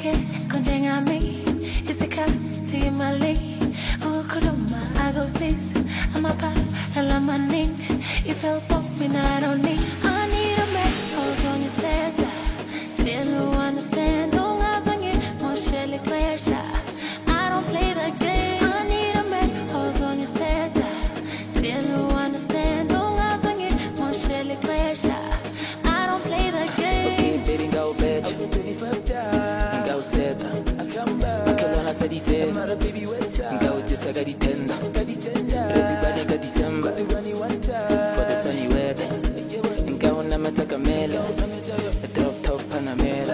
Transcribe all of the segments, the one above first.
get conjang a me. Is the cat to my leg? Oh, Kodoma, I go six. I'm a pa, la maning. If I'll pop me, I don't need. I need a man who's on your set. Feel you understand. Don't ask on it, more shelly pressure. I don't play the game. I need a man who's on your set. Feel you understand. Don't ask on it, more shelly pressure. I don't play the game. Okay, baby, go bitch. Go set. Akalwana sa di te. Go just I got the tender. Everybody got December. For the sunny weather. And go on a takamelo. A drop top Panamera.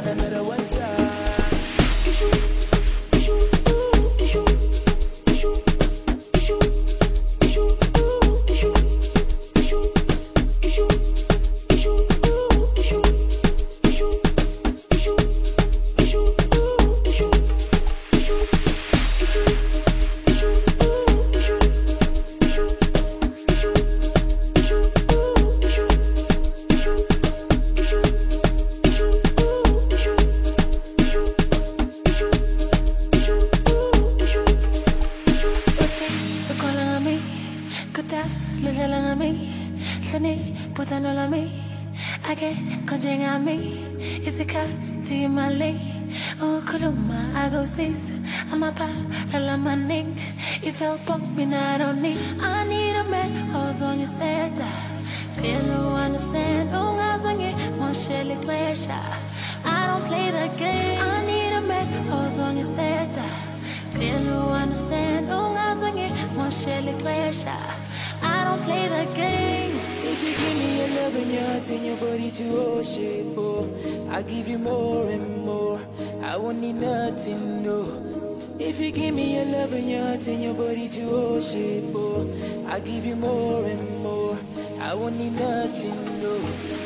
I get conjang a me. Is the cat to my leg? Oh, Kodoma, I go six. I'm a pa, la maning. If I'll pop me, I don't need. I need a man who's on your set. Feel you understand. Oh, I sang it, more shelly pressure. I don't play the game. I need a man who's on your set. Feel you understand. Oh, I sang it, more shelly pressure. I don't play the game. If you give me your love and your heart and your body to worship, oh, I give you more and more. I won't need nothing, no. If you give me your love and your heart and your body to worship, oh, I give you more and more. I won't need nothing, no.